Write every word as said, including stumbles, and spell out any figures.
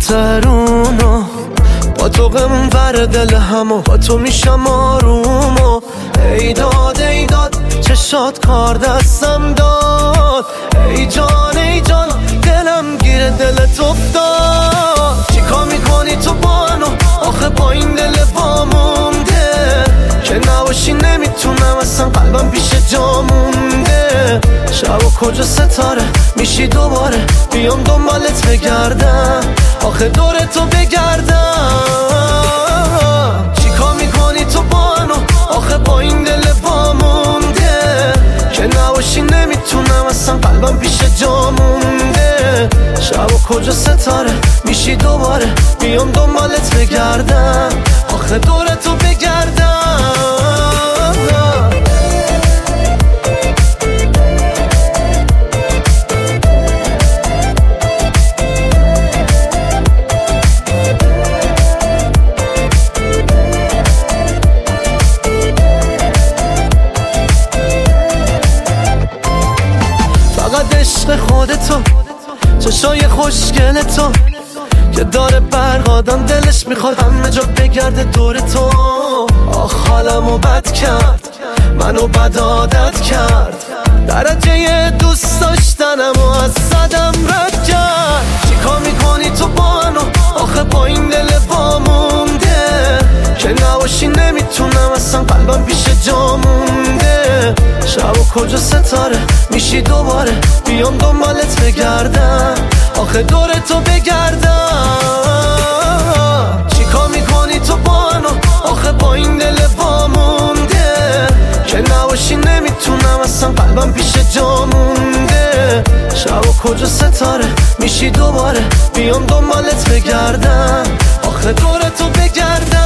ترونو با تو غمون ور دل همو با تو میشم آرومو ای داد ای داد چشات کار دستم داد ای جان ای جان دلم گیره دلت افتاد چیکار میکنی تو با منو آخه با این دل وامونده که نباشی نمیتونم اصلا قلبم پیش جا مونده شب و کجا ستاره میشی دوباره بیام دنبالت بگردم آخه دور تو بگردم چیکار میکنی تو با منو آخه با این دل وامونده که نباشی نمیتونم اصلا قلبم پیش جا مونده شب و کجا ستاره میشی دوباره بیام دنبالت بگردم آخه دور تو بگردم فقط عشق خودتو چشای خوشگل تو که داره برق آدم دلش میخواد همه جا بگرده دور تو آخ حالمو بد کرد منو بد عادت کرد درجه دوست داشتنمو از صدم رد کرد چیکار میکنی تو با منو آخه با این دل وامونده که نباشی نمیتونم اصلا قلبم پیش جا مونده شب و کجا ستاره میشی دوباره بیام دنبالت بگردم آخه دور تو بگردم چیکار میکنی تو با منو آخه با این دل وامونده که نباشی نمیتونم اصلا قلبم پیش جا مونده شب و کجا ستاره میشی دوباره بیام دنبالت بگردم آخه دور تو بگردم